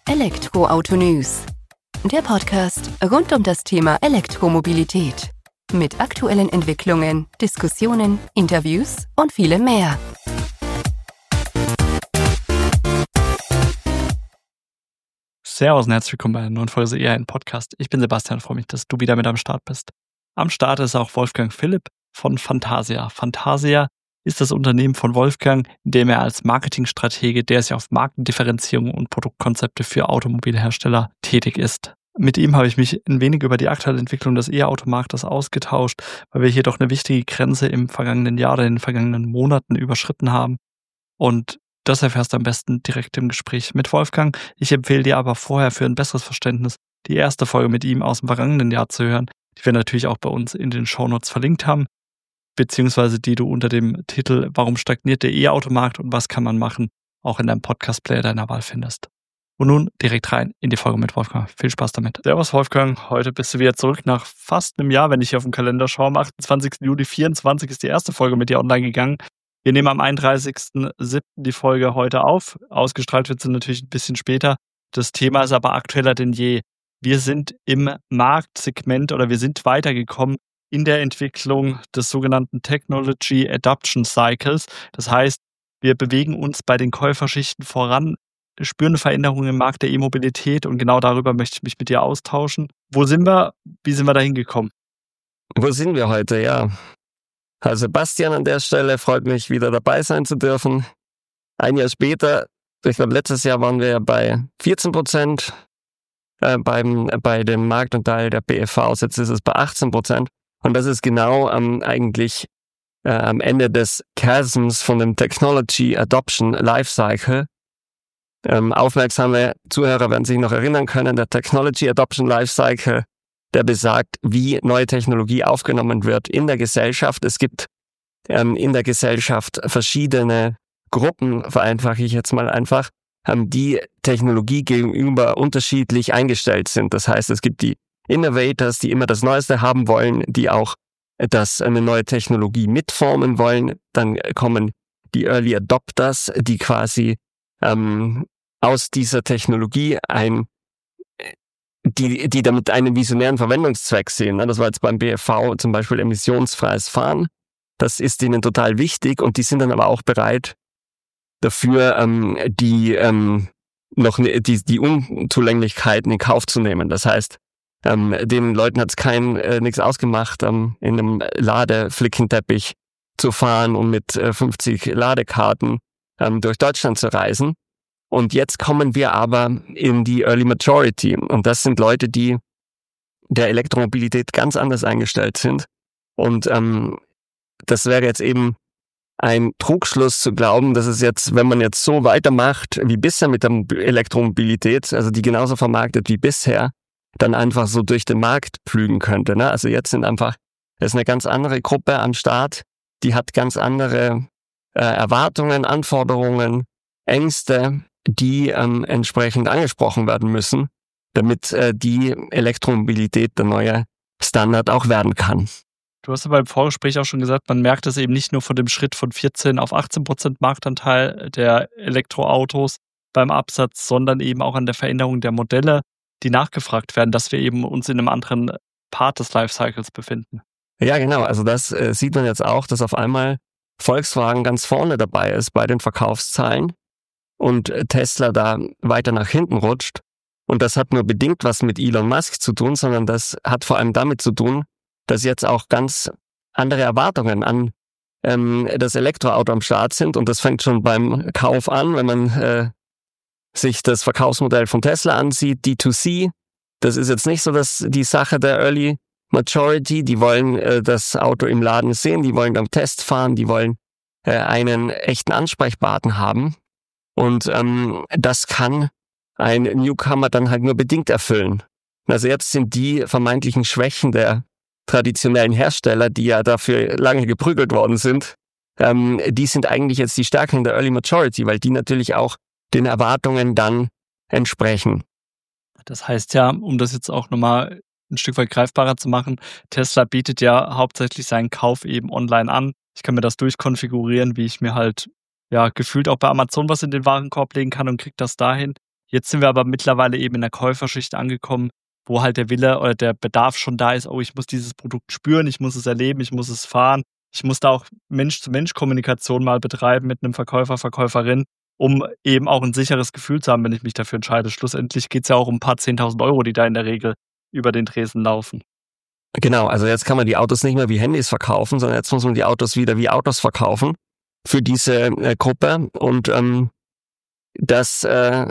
Elektroauto News, der Podcast rund um das Thema Elektromobilität. Mit aktuellen Entwicklungen, Diskussionen, Interviews und vielem mehr. Servus und herzlich willkommen bei einer neuen Folge EAN-Podcast. Ich bin Sebastian, freue mich, dass du wieder mit am Start bist. Am Start ist auch Wolfgang Philipp von Fantasia. Fantasia ist das Unternehmen von Wolfgang, in dem er als Marketingstratege, der sich auf Markendifferenzierung und Produktkonzepte für Automobilhersteller tätig ist. Mit ihm habe ich mich ein wenig über die aktuelle Entwicklung des E-Automarktes ausgetauscht, weil wir hier doch eine wichtige Grenze im vergangenen Jahr oder in den vergangenen Monaten überschritten haben. Und das erfährst du am besten direkt im Gespräch mit Wolfgang. Ich empfehle dir aber vorher für ein besseres Verständnis die erste Folge mit ihm aus dem vergangenen Jahr zu hören, die wir natürlich auch bei uns in den Shownotes verlinkt haben, beziehungsweise die du unter dem Titel "Warum stagniert der E-Automarkt und was kann man machen?" auch in deinem Podcast-Player deiner Wahl findest. Und nun direkt rein in die Folge mit Wolfgang. Viel Spaß damit. Servus Wolfgang, heute bist du wieder zurück nach fast einem Jahr, wenn ich hier auf den Kalender schaue. Am 28. Juli 2024 ist die erste Folge mit dir online gegangen. Wir nehmen am 31.07. die Folge heute auf. Ausgestrahlt wird sie natürlich ein bisschen später. Das Thema ist aber aktueller denn je. Wir sind im Marktsegment oder wir sind weitergekommen in der Entwicklung des sogenannten Technology Adoption Cycles. Das heißt, wir bewegen uns bei den Käuferschichten voran, spüren Veränderungen im Markt der E-Mobilität und genau darüber möchte ich mich mit dir austauschen. Wo sind wir? Wie sind wir da hingekommen? Wo sind wir heute? Ja. Also Sebastian an der Stelle, freut mich, wieder dabei sein zu dürfen. Ein Jahr später, ich glaube letztes Jahr waren wir bei 14% bei dem Marktanteil der PFVs, jetzt ist es bei 18%. Und das ist genau eigentlich am Ende des Chasms von dem Technology Adoption Lifecycle. Aufmerksame Zuhörer werden sich noch erinnern können, der Technology Adoption Lifecycle, der besagt, wie neue Technologie aufgenommen wird in der Gesellschaft. Es gibt in der Gesellschaft verschiedene Gruppen, vereinfache ich jetzt mal einfach, die Technologie gegenüber unterschiedlich eingestellt sind. Das heißt, es gibt die Innovators, die immer das Neueste haben wollen, die auch eine neue Technologie mitformen wollen. Dann kommen die Early Adopters, die quasi aus dieser Technologie die damit einen visionären Verwendungszweck sehen. Das war jetzt beim BFV zum Beispiel emissionsfreies Fahren. Das ist ihnen total wichtig und die sind dann aber auch bereit dafür, die Unzulänglichkeiten in Kauf zu nehmen. Das heißt, den Leuten hat es nichts ausgemacht, in einem Ladeflickenteppich zu fahren und mit 50 Ladekarten durch Deutschland zu reisen. Und jetzt kommen wir aber in die Early Majority. Und das sind Leute, die der Elektromobilität ganz anders eingestellt sind. Und das wäre jetzt eben ein Trugschluss zu glauben, dass es jetzt, wenn man jetzt so weitermacht wie bisher mit der Elektromobilität, also die genauso vermarktet wie bisher, dann einfach so durch den Markt pflügen könnte. Ne? Also jetzt es ist eine ganz andere Gruppe am Start, die hat ganz andere Erwartungen, Anforderungen, Ängste, die entsprechend angesprochen werden müssen, damit die Elektromobilität der neue Standard auch werden kann. Du hast ja beim Vorgespräch auch schon gesagt, man merkt es eben nicht nur von dem Schritt von 14 auf 18% Marktanteil der Elektroautos beim Absatz, sondern eben auch an der Veränderung der Modelle, die nachgefragt werden, dass wir eben uns in einem anderen Part des Lifecycles befinden. Ja, genau. Also das sieht man jetzt auch, dass auf einmal Volkswagen ganz vorne dabei ist bei den Verkaufszahlen und Tesla da weiter nach hinten rutscht. Und das hat nur bedingt was mit Elon Musk zu tun, sondern das hat vor allem damit zu tun, dass jetzt auch ganz andere Erwartungen an das Elektroauto am Start sind. Und das fängt schon beim Kauf an, wenn man sich das Verkaufsmodell von Tesla ansieht, D2C. Das ist jetzt nicht so die Sache der Early Majority. Die wollen das Auto im Laden sehen, die wollen beim Test fahren, die wollen einen echten Ansprechpartner haben. Und das kann ein Newcomer dann halt nur bedingt erfüllen. Also jetzt sind die vermeintlichen Schwächen der traditionellen Hersteller, die ja dafür lange geprügelt worden sind, die sind eigentlich jetzt die Stärken der Early Majority, weil die natürlich auch den Erwartungen dann entsprechen. Das heißt ja, um das jetzt auch nochmal ein Stück weit greifbarer zu machen, Tesla bietet ja hauptsächlich seinen Kauf eben online an. Ich kann mir das durchkonfigurieren, wie ich mir halt ja gefühlt auch bei Amazon was in den Warenkorb legen kann und kriege das dahin. Jetzt sind wir aber mittlerweile eben in der Käuferschicht angekommen, wo halt der Wille oder der Bedarf schon da ist, oh, ich muss dieses Produkt spüren, ich muss es erleben, ich muss es fahren. Ich muss da auch Mensch-zu-Mensch-Kommunikation mal betreiben mit einem Verkäufer, Verkäuferin, um eben auch ein sicheres Gefühl zu haben, wenn ich mich dafür entscheide. Schlussendlich geht es ja auch um ein paar 10.000 Euro, die da in der Regel über den Tresen laufen. Genau, also jetzt kann man die Autos nicht mehr wie Handys verkaufen, sondern jetzt muss man die Autos wieder wie Autos verkaufen für diese Gruppe. Und das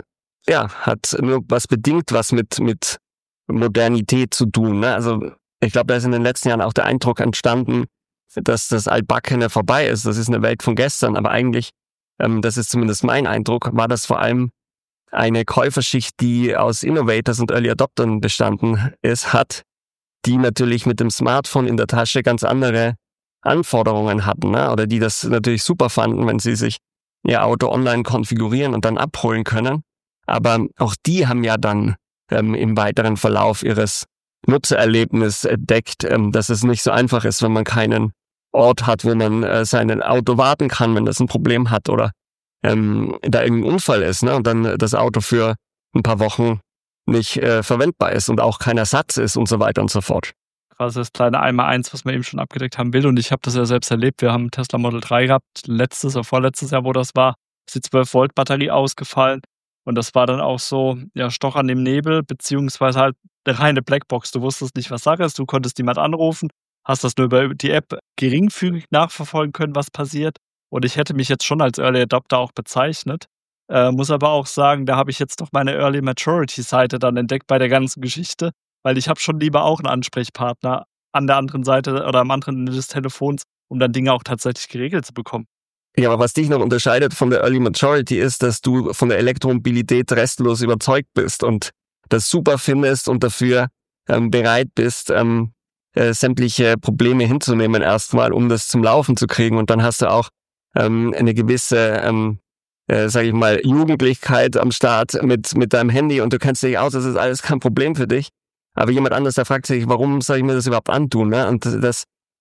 hat nur was mit Modernität zu tun. Ne? Also ich glaube, da ist in den letzten Jahren auch der Eindruck entstanden, dass das Altbackene vorbei ist. Das ist eine Welt von gestern. Aber eigentlich, das ist zumindest mein Eindruck, war das vor allem eine Käuferschicht, die aus Innovators und Early Adoptern bestanden hat, die natürlich mit dem Smartphone in der Tasche ganz andere Anforderungen hatten, ne? Oder die das natürlich super fanden, wenn sie sich ihr Auto online konfigurieren und dann abholen können. Aber auch die haben ja dann im weiteren Verlauf ihres Nutzererlebnisses entdeckt, dass es nicht so einfach ist, wenn man keinen Ort hat, wo man sein Auto warten kann, wenn das ein Problem hat oder da irgendein Unfall ist, ne? Und dann das Auto für ein paar Wochen nicht verwendbar ist und auch kein Ersatz ist und so weiter und so fort. Quasi das kleine 1x1, was man eben schon abgedeckt haben will. Und ich habe das ja selbst erlebt. Wir haben Tesla Model 3 gehabt, letztes oder vorletztes Jahr, wo das war, ist die 12-Volt-Batterie ausgefallen. Und das war dann auch so, ja, Stoch an dem Nebel, beziehungsweise halt eine reine Blackbox. Du wusstest nicht, was Sache ist, du konntest niemand anrufen, hast das nur über die App geringfügig nachverfolgen können, was passiert. Und ich hätte mich jetzt schon als Early Adopter auch bezeichnet. Muss aber auch sagen, da habe ich jetzt doch meine Early Maturity Seite dann entdeckt bei der ganzen Geschichte, weil ich habe schon lieber auch einen Ansprechpartner an der anderen Seite oder am anderen Ende des Telefons, um dann Dinge auch tatsächlich geregelt zu bekommen. Ja, aber was dich noch unterscheidet von der Early Maturity ist, dass du von der Elektromobilität restlos überzeugt bist und das super findest und dafür bereit bist, sämtliche Probleme hinzunehmen erstmal, um das zum Laufen zu kriegen. Und dann hast du auch eine gewisse sage ich mal, Jugendlichkeit am Start mit deinem Handy und du kennst dich aus, das ist alles kein Problem für dich. Aber jemand anderes, der fragt sich, warum soll ich mir das überhaupt antun? Ne? Und das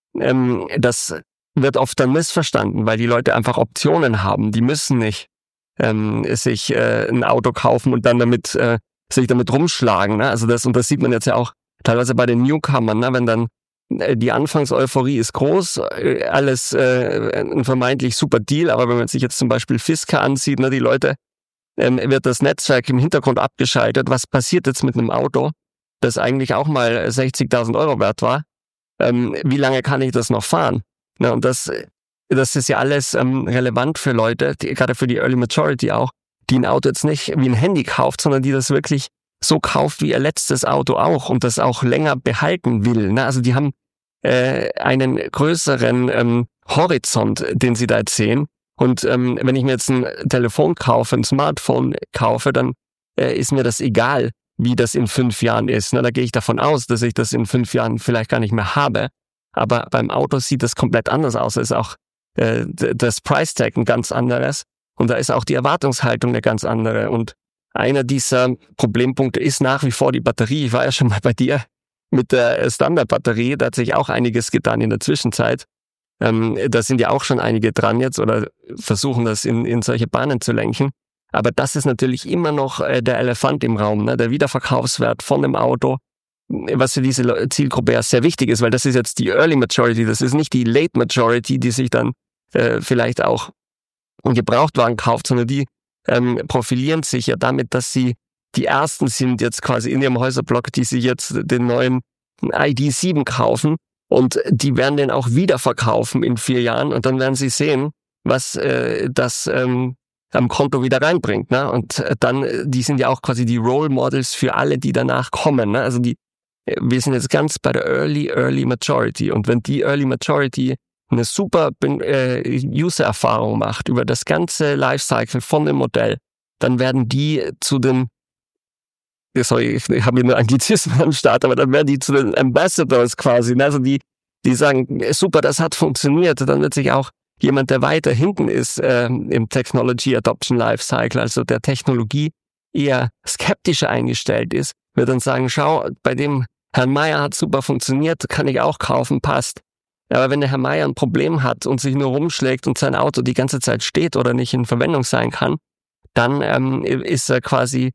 wird oft dann missverstanden, weil die Leute einfach Optionen haben. Die müssen nicht sich ein Auto kaufen und dann sich damit rumschlagen. Ne? Also das sieht man jetzt ja auch teilweise bei den Newcomern, ne? Wenn dann die Anfangseuphorie ist groß, alles ein vermeintlich super Deal, aber wenn man sich jetzt zum Beispiel Fisker ansieht, ne, die Leute, wird das Netzwerk im Hintergrund abgeschaltet. Was passiert jetzt mit einem Auto, das eigentlich auch mal 60.000 Euro wert war? Wie lange kann ich das noch fahren? Na, und das ist ja alles relevant für Leute, gerade für die Early Maturity auch, die ein Auto jetzt nicht wie ein Handy kauft, sondern die das wirklich so kauft wie ihr letztes Auto auch und das auch länger behalten will. Ne? Also die haben einen größeren Horizont, den sie da jetzt sehen. Und wenn ich mir jetzt ein Telefon kaufe, ein Smartphone kaufe, dann ist mir das egal, wie das in 5 Jahren ist. Ne? Da gehe ich davon aus, dass ich das in 5 Jahren vielleicht gar nicht mehr habe. Aber beim Auto sieht das komplett anders aus. Da ist auch das Price Tag ein ganz anderes. Und da ist auch die Erwartungshaltung eine ganz andere. Und einer dieser Problempunkte ist nach wie vor die Batterie. Ich war ja schon mal bei dir mit der Standardbatterie. Da hat sich auch einiges getan in der Zwischenzeit. Da sind ja auch schon einige dran jetzt oder versuchen das in solche Bahnen zu lenken. Aber das ist natürlich immer noch der Elefant im Raum, ne? Der Wiederverkaufswert von dem Auto, was für diese Zielgruppe ja sehr wichtig ist, weil das ist jetzt die Early Majority, das ist nicht die Late Majority, die sich dann vielleicht auch einen Gebrauchtwagen kauft, sondern die profilieren sich ja damit, dass sie die Ersten sind jetzt quasi in ihrem Häuserblock, die sich jetzt den neuen ID.7 kaufen und die werden den auch wieder verkaufen in 4 Jahren und dann werden sie sehen, was das am Konto wieder reinbringt. Ne? Und dann, die sind ja auch quasi die Role Models für alle, die danach kommen. Ne? Also wir sind jetzt ganz bei der Early Majority und wenn die Early Majority eine super User-Erfahrung macht über das ganze Lifecycle von dem Modell, dann werden die zu den, sorry, ich habe hier nur Anglizismen am Start, aber dann werden die zu den Ambassadors quasi, ne? Also die sagen, super, das hat funktioniert, dann wird sich auch jemand, der weiter hinten ist im Technology Adoption Lifecycle, also der Technologie eher skeptischer eingestellt ist, wird dann sagen, schau, bei dem Herrn Meier hat super funktioniert, kann ich auch kaufen, passt. Aber wenn der Herr Meier ein Problem hat und sich nur rumschlägt und sein Auto die ganze Zeit steht oder nicht in Verwendung sein kann, dann ist er quasi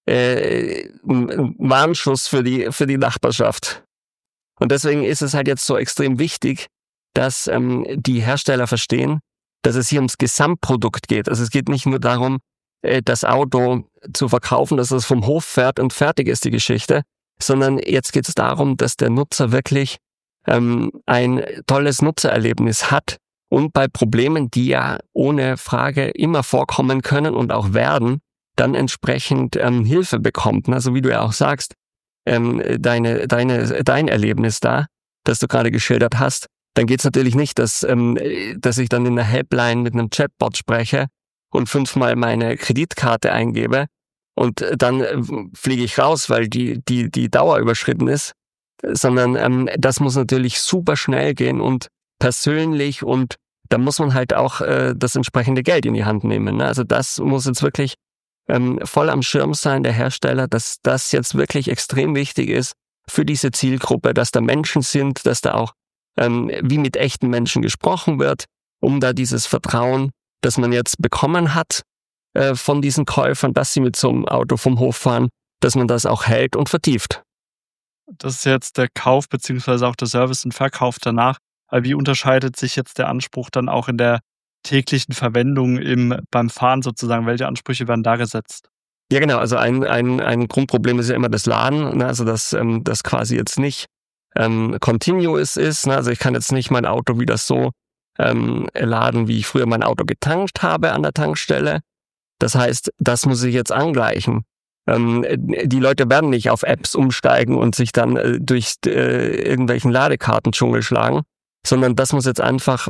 ein Warnschuss für die Nachbarschaft. Und deswegen ist es halt jetzt so extrem wichtig, dass die Hersteller verstehen, dass es hier ums Gesamtprodukt geht. Also es geht nicht nur darum, das Auto zu verkaufen, dass es vom Hof fährt und fertig ist die Geschichte, sondern jetzt geht es darum, dass der Nutzer wirklich ein tolles Nutzererlebnis hat und bei Problemen, die ja ohne Frage immer vorkommen können und auch werden, dann entsprechend Hilfe bekommt. Also wie du ja auch sagst, dein Erlebnis da, das du gerade geschildert hast, dann geht es natürlich nicht, dass ich dann in einer Helpline mit einem Chatbot spreche und 5-mal meine Kreditkarte eingebe und dann fliege ich raus, weil die Dauer überschritten ist, sondern das muss natürlich super schnell gehen und persönlich, und da muss man halt auch das entsprechende Geld in die Hand nehmen. Ne? Also das muss jetzt wirklich voll am Schirm sein, der Hersteller, dass das jetzt wirklich extrem wichtig ist für diese Zielgruppe, dass da Menschen sind, dass da auch wie mit echten Menschen gesprochen wird, um da dieses Vertrauen, das man jetzt bekommen hat von diesen Käufern, dass sie mit so einem Auto vom Hof fahren, dass man das auch hält und vertieft. Das ist jetzt der Kauf beziehungsweise auch der Service und Verkauf danach. Aber wie unterscheidet sich jetzt der Anspruch dann auch in der täglichen Verwendung beim Fahren sozusagen? Welche Ansprüche werden da gesetzt? Ja genau, also ein Grundproblem ist ja immer das Laden, ne? Also dass das quasi jetzt nicht continuous ist. Ne? Also ich kann jetzt nicht mein Auto wieder so laden, wie ich früher mein Auto getankt habe an der Tankstelle. Das heißt, das muss ich jetzt angleichen. Die Leute werden nicht auf Apps umsteigen und sich dann durch irgendwelchen Ladekartendschungel schlagen, sondern das muss jetzt einfach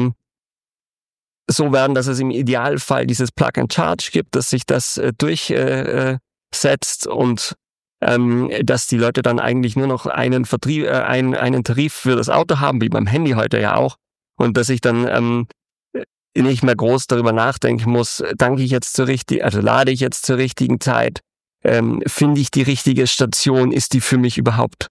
so werden, dass es im Idealfall dieses Plug-and-Charge gibt, dass sich das durchsetzt und dass die Leute dann eigentlich nur noch einen Tarif für das Auto haben, wie beim Handy heute ja auch, und dass ich dann nicht mehr groß darüber nachdenken muss, lade ich jetzt zur richtigen Zeit, finde ich die richtige Station, ist die für mich überhaupt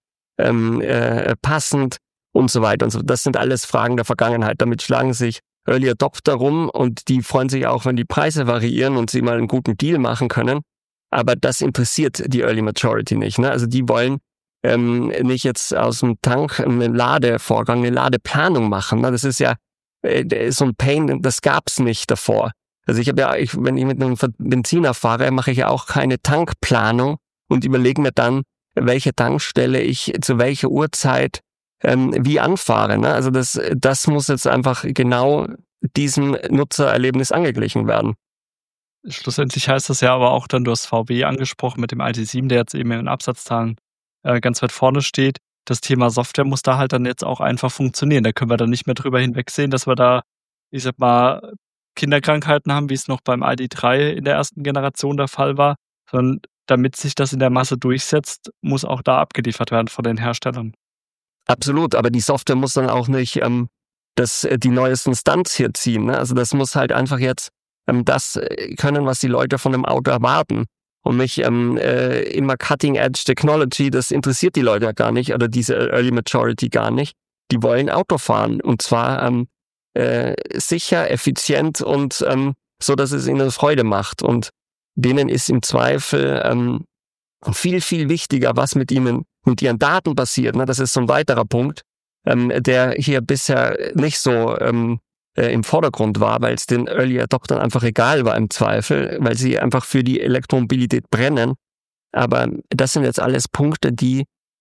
passend und so weiter und so. Das sind alles Fragen der Vergangenheit. Damit schlagen sich Early Adopter rum und die freuen sich auch, wenn die Preise variieren und sie mal einen guten Deal machen können. Aber das interessiert die Early Majority nicht. Ne? Also die wollen nicht jetzt aus dem Tank einen Ladevorgang, eine Ladeplanung machen. Ne? Das ist ja so ein Pain, das gab's nicht davor. Also wenn ich mit einem Benziner fahre, mache ich ja auch keine Tankplanung und überlege mir dann, welche Tankstelle ich zu welcher Uhrzeit wie anfahre. Ne? Also das muss jetzt einfach genau diesem Nutzererlebnis angeglichen werden. Schlussendlich heißt das ja aber auch dann, du hast VW angesprochen mit dem ID.7, der jetzt eben in den Absatzzahlen ganz weit vorne steht. Das Thema Software muss da halt dann jetzt auch einfach funktionieren. Da können wir dann nicht mehr drüber hinwegsehen, dass wir da, ich sag mal, Kinderkrankheiten haben, wie es noch beim ID.3 in der ersten Generation der Fall war, sondern damit sich das in der Masse durchsetzt, muss auch da abgeliefert werden von den Herstellern. Absolut, aber die Software muss dann auch nicht die neuesten Stunts hier ziehen. Ne? Also das muss halt einfach jetzt das können, was die Leute von dem Auto erwarten. Und nicht immer Cutting-Edge Technology, das interessiert die Leute ja gar nicht oder diese Early Majority gar nicht. Die wollen Auto fahren und zwar sicher, effizient und so, dass es ihnen Freude macht. Und denen ist im Zweifel viel, viel wichtiger, was mit ihren Daten passiert. Ne? Das ist so ein weiterer Punkt, der hier bisher nicht so im Vordergrund war, weil es den Early Adoptern einfach egal war im Zweifel, weil sie einfach für die Elektromobilität brennen. Aber das sind jetzt alles Punkte, die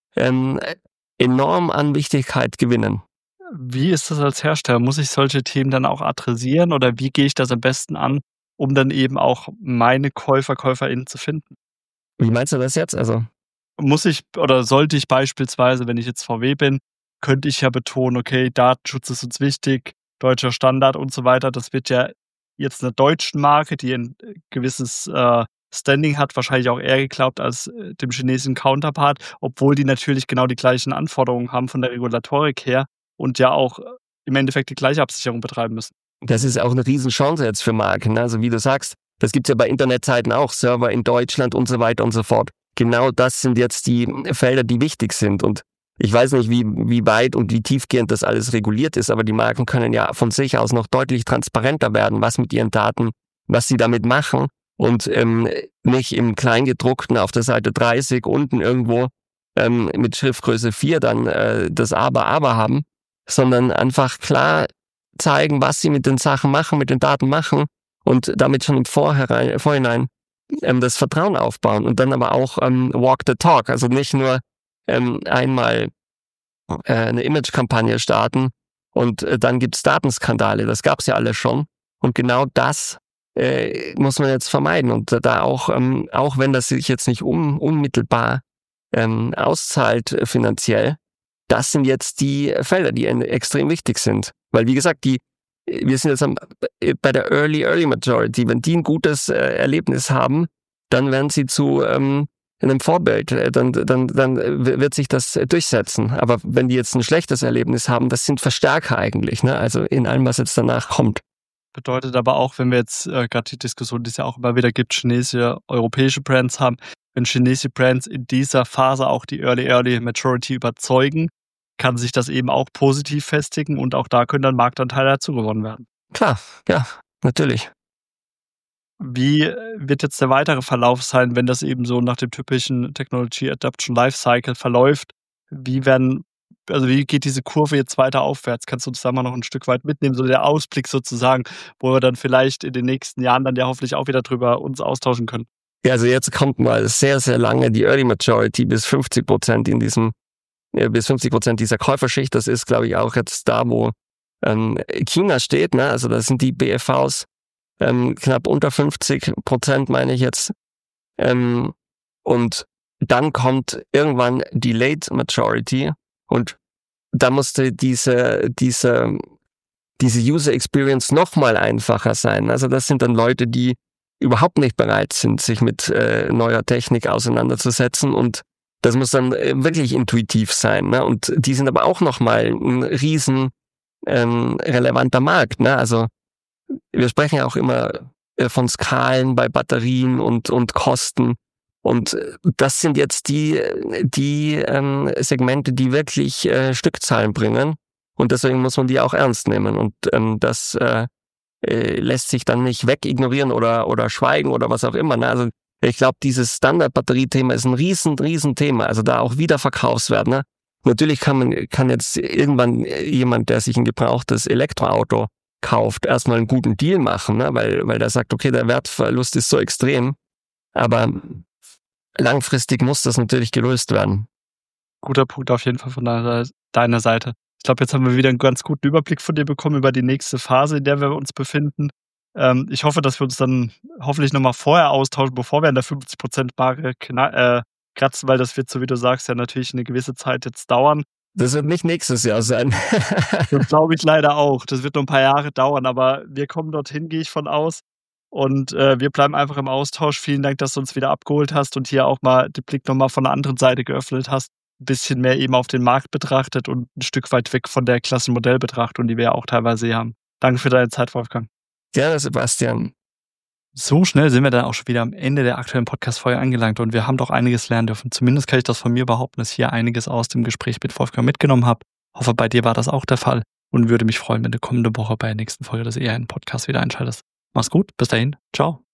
enorm an Wichtigkeit gewinnen. Wie ist das als Hersteller? Muss ich solche Themen dann auch adressieren oder wie gehe ich das am besten an, um dann eben auch meine KäuferInnen zu finden? Wie meinst du das jetzt? Also muss ich oder sollte ich beispielsweise, wenn ich jetzt VW bin, könnte ich ja betonen, okay, Datenschutz ist uns wichtig, deutscher Standard und so weiter. Das wird ja jetzt einer deutschen Marke, die ein gewisses Standing hat, wahrscheinlich auch eher geglaubt als dem chinesischen Counterpart, obwohl die natürlich genau die gleichen Anforderungen haben von der Regulatorik her und ja auch im Endeffekt die gleiche Absicherung betreiben müssen. Das ist auch eine Riesenchance jetzt für Marken. Ne? Also wie du sagst, das gibt's ja bei Internetseiten auch, Server in Deutschland und so weiter und so fort. Genau das sind jetzt die Felder, die wichtig sind. Und ich weiß nicht, wie weit und wie tiefgehend das alles reguliert ist, aber die Marken können ja von sich aus noch deutlich transparenter werden, was mit ihren Daten, was sie damit machen und nicht im Kleingedruckten auf der Seite 30 unten irgendwo mit Schriftgröße 4 dann das Aber haben, sondern einfach klar zeigen, was sie mit den Sachen machen, mit den Daten machen und damit schon im Vorhinein das Vertrauen aufbauen und dann aber auch walk the talk, also nicht nur einmal eine Image-Kampagne starten und dann gibt's Datenskandale, das gab's ja alles schon und genau das muss man jetzt vermeiden und da auch wenn das sich jetzt nicht unmittelbar auszahlt finanziell, das sind jetzt die Felder, die extrem wichtig sind. Weil wie gesagt, wir sind jetzt bei der Early Majority. Wenn die ein gutes Erlebnis haben, dann werden sie zu einem Vorbild. Dann wird sich das durchsetzen. Aber wenn die jetzt ein schlechtes Erlebnis haben, das sind Verstärker eigentlich. Ne? Also in allem, was jetzt danach kommt. Bedeutet aber auch, wenn wir jetzt gerade die Diskussion, die es ja auch immer wieder gibt, chinesische, europäische Brands haben, wenn chinesische Brands in dieser Phase auch die Early Maturity überzeugen, kann sich das eben auch positiv festigen und auch da können dann Marktanteile dazu gewonnen werden. Klar, ja, natürlich. Wie wird jetzt der weitere Verlauf sein, wenn das eben so nach dem typischen Technology Adoption Lifecycle verläuft? Wie geht diese Kurve jetzt weiter aufwärts? Kannst du uns da mal noch ein Stück weit mitnehmen, so der Ausblick sozusagen, wo wir dann vielleicht in den nächsten Jahren dann ja hoffentlich auch wieder drüber uns austauschen können? Ja, also jetzt kommt mal sehr, sehr lange die Early Majority bis 50% bis 50% dieser Käuferschicht. Das ist, glaube ich, auch jetzt da, wo China steht. Ne? Also das sind die BFVs knapp unter 50%, meine ich jetzt. Und dann kommt irgendwann die Late Majority und da musste diese User Experience nochmal einfacher sein. Also das sind dann Leute, die überhaupt nicht bereit sind, sich mit neuer Technik auseinanderzusetzen und das muss dann wirklich intuitiv sein. Ne? Und die sind aber auch nochmal ein riesen relevanter Markt. Ne? Also wir sprechen ja auch immer von Skalen bei Batterien und Kosten. Und das sind jetzt die Segmente, die wirklich Stückzahlen bringen. Und deswegen muss man die auch ernst nehmen. Und das lässt sich dann nicht wegignorieren oder schweigen oder was auch immer. Ne? Also ich glaube, dieses Standard-Batterie-Thema ist ein riesen Thema. Also da auch Wiederverkaufswert. Ne? Natürlich kann jetzt irgendwann jemand, der sich ein gebrauchtes Elektroauto kauft, erstmal einen guten Deal machen, ne? weil der sagt, okay, der Wertverlust ist so extrem. Aber langfristig muss das natürlich gelöst werden. Guter Punkt auf jeden Fall von deiner Seite. Ich glaube, jetzt haben wir wieder einen ganz guten Überblick von dir bekommen über die nächste Phase, in der wir uns befinden. Ich hoffe, dass wir uns dann hoffentlich nochmal vorher austauschen, bevor wir an der 50%-Marke kratzen, weil das wird, so wie du sagst, ja natürlich eine gewisse Zeit jetzt dauern. Das wird nicht nächstes Jahr sein. Das glaube ich leider auch. Das wird noch ein paar Jahre dauern, aber wir kommen dorthin, gehe ich von aus. Und wir bleiben einfach im Austausch. Vielen Dank, dass du uns wieder abgeholt hast und hier auch mal den Blick nochmal von der anderen Seite geöffnet hast. Ein bisschen mehr eben auf den Markt betrachtet und ein Stück weit weg von der Klassenmodellbetrachtung, die wir ja auch teilweise hier haben. Danke für deine Zeit, Wolfgang. Gerne, Sebastian. So schnell sind wir dann auch schon wieder am Ende der aktuellen Podcast-Folge angelangt und wir haben doch einiges lernen dürfen. Zumindest kann ich das von mir behaupten, dass ich hier einiges aus dem Gespräch mit Wolfgang mitgenommen habe. Hoffe, bei dir war das auch der Fall und würde mich freuen, wenn du kommende Woche bei der nächsten Folge des ERN-Podcasts wieder einschaltest. Mach's gut, bis dahin, ciao.